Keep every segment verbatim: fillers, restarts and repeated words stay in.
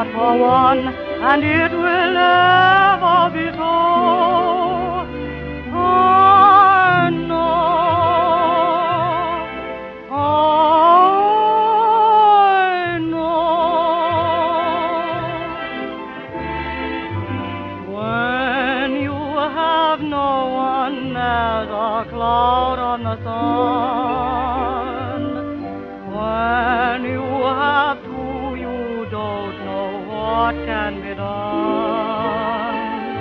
heart for one, and it will ever be so. I know, I know. When you have no one as a cloud on the sun, when you have two, you don't know what can be done.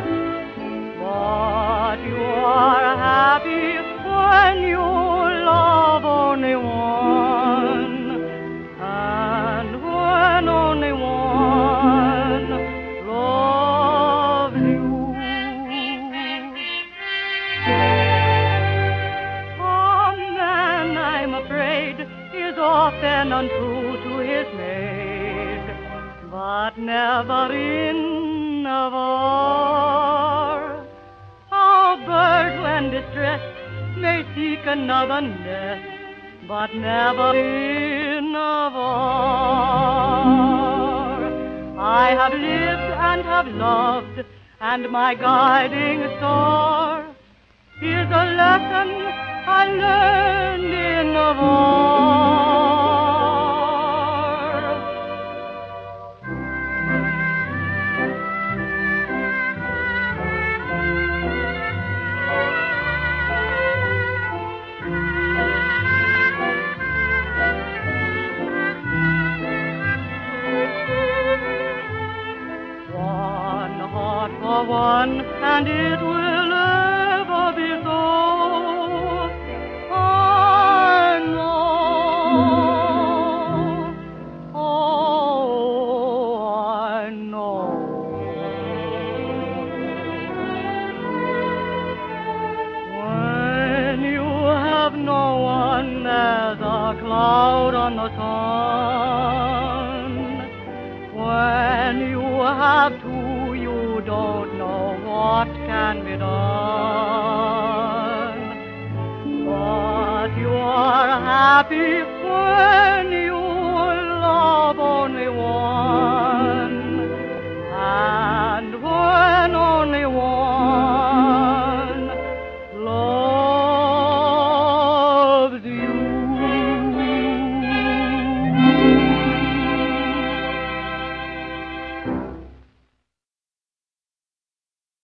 But you are happy when you love only one, and when only one loves you. A man, I'm afraid, is often untrue to his maid, but never in a war. A bird, when distressed, may seek another nest, but never in a war. I have lived and have loved, and my guiding star is a lesson I learned in a war. One heart for one, and it will ever be so. I know, oh, I know. When you have no one as a cloud on the sun, when you have two, you don't know what can be done. But you are happy when